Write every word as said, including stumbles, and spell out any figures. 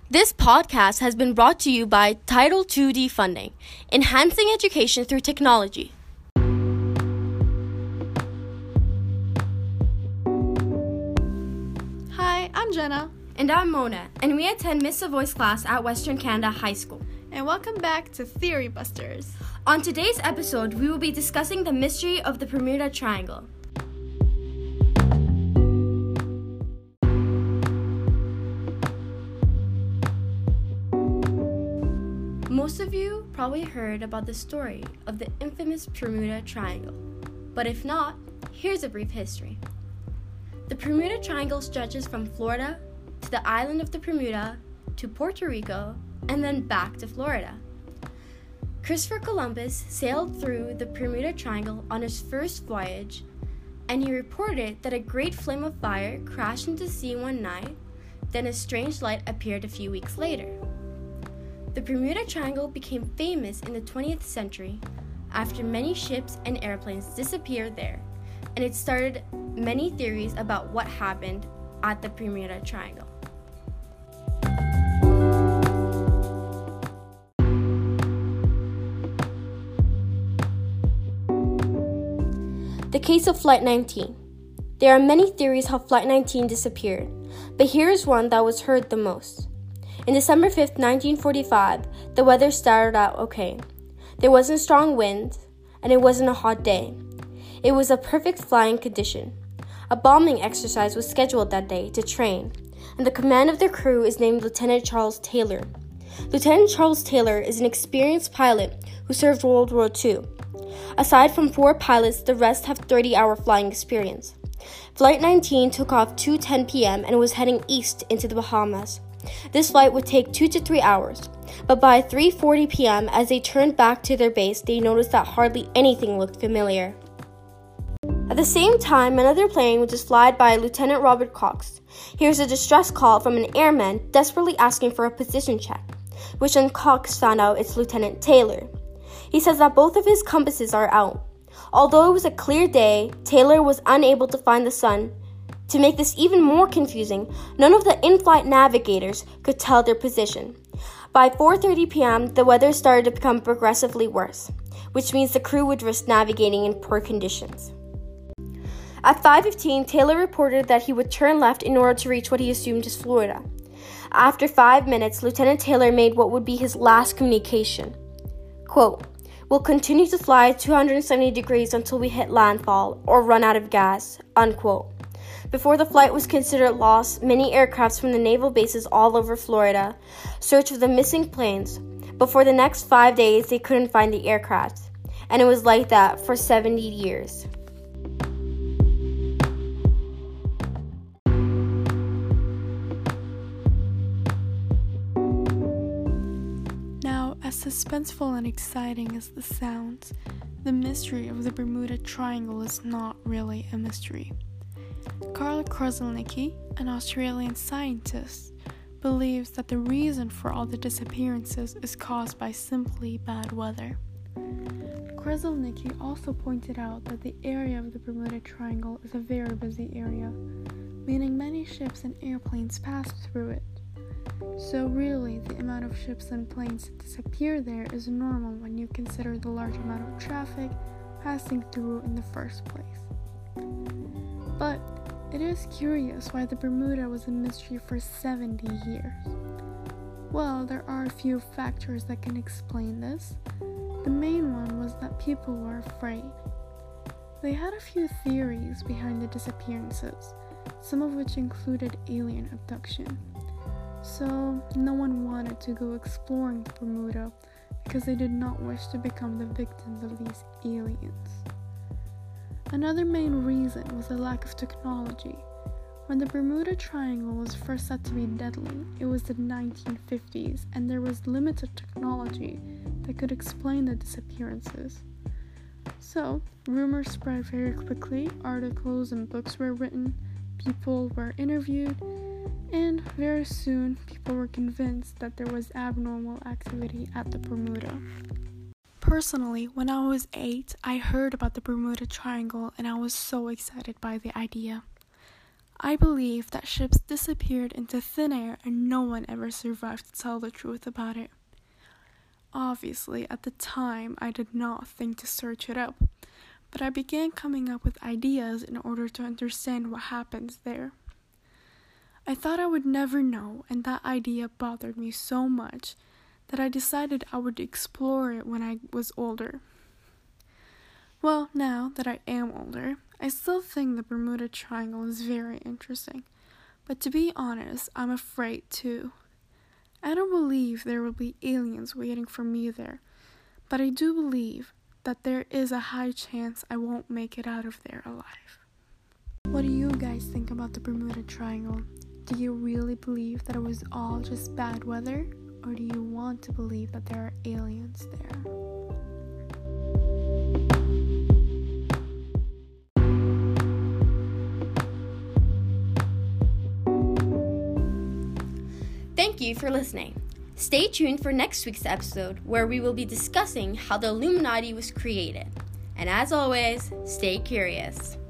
This podcast has been brought to you by Title two D Funding, enhancing education through technology. Hi, I'm Jenna. And I'm Mona, and we attend Miss Savoy's class at Western Canada High School. And welcome back to Theory Busters. On today's episode, we will be discussing the mystery of the Bermuda Triangle. Most of you probably heard about the story of the infamous Bermuda Triangle, but if not, here's a brief history. The Bermuda Triangle stretches from Florida to the island of the Bermuda to Puerto Rico and then back to Florida. Christopher Columbus sailed through the Bermuda Triangle on his first voyage, and he reported that a great flame of fire crashed into the sea one night, then a strange light appeared a few weeks later. The Bermuda Triangle became famous in the twentieth century after many ships and airplanes disappeared there, and it started many theories about what happened at the Bermuda Triangle. The case of Flight nineteen. There are many theories how Flight nineteen disappeared, but here is one that was heard the most. On December fifth, nineteen forty-five, the weather started out okay. There wasn't strong wind, and it wasn't a hot day. It was a perfect flying condition. A bombing exercise was scheduled that day to train, and the command of the crew is named Lieutenant Charles Taylor. Lieutenant Charles Taylor is an experienced pilot who served World War Two. Aside from four pilots, the rest have thirty-hour flying experience. Flight nineteen took off two ten p.m. and was heading east into the Bahamas. This flight would take two to three hours, but by three forty p.m. as they turned back to their base, they noticed that hardly anything looked familiar. At the same time, another plane was just flied by Lieutenant Robert Cox. Here's a distress call from an airman desperately asking for a position check, which when Cox found out it's Lieutenant Taylor. He says that both of his compasses are out. Although it was a clear day, Taylor was unable to find the sun. To make this even more confusing, none of the in-flight navigators could tell their position. By four thirty p.m., the weather started to become progressively worse, which means the crew would risk navigating in poor conditions. At five fifteen, Taylor reported that he would turn left in order to reach what he assumed is Florida. After five minutes, Lieutenant Taylor made what would be his last communication. Quote, "We'll continue to fly two hundred seventy degrees until we hit landfall or run out of gas," unquote. Before the flight was considered lost, many aircrafts from the naval bases all over Florida searched for the missing planes, but for the next five days they couldn't find the aircraft, and it was like that for seventy years. Now, as suspenseful and exciting as this sounds, the mystery of the Bermuda Triangle is not really a mystery. Karl Kruszelnicki, an Australian scientist, believes that the reason for all the disappearances is caused by simply bad weather. Kruszelnicki also pointed out that the area of the Bermuda Triangle is a very busy area, meaning many ships and airplanes pass through it. So really, the amount of ships and planes that disappear there is normal when you consider the large amount of traffic passing through in the first place. But it is curious why the Bermuda was a mystery for seventy years. Well, there are a few factors that can explain this. The main one was that people were afraid. They had a few theories behind the disappearances, some of which included alien abduction. So, no one wanted to go exploring the Bermuda because they did not wish to become the victims of these aliens. Another main reason was the lack of technology. When the Bermuda Triangle was first said to be deadly, it was the nineteen fifties, and there was limited technology that could explain the disappearances. So, rumors spread very quickly, articles and books were written, people were interviewed, and very soon people were convinced that there was abnormal activity at the Bermuda. Personally, when I was eight, I heard about the Bermuda Triangle and I was so excited by the idea. I believe that ships disappeared into thin air and no one ever survived to tell the truth about it. Obviously, at the time, I did not think to search it up, but I began coming up with ideas in order to understand what happens there. I thought I would never know, and that idea bothered me so much that I decided I would explore it when I was older. Well, now that I am older, I still think the Bermuda Triangle is very interesting, but to be honest, I'm afraid too. I don't believe there will be aliens waiting for me there, but I do believe that there is a high chance I won't make it out of there alive. What do you guys think about the Bermuda Triangle? Do you really believe that it was all just bad weather, or do you want to believe that there are aliens there? Thank you for listening. Stay tuned for next week's episode where we will be discussing how the Illuminati was created. And as always, stay curious.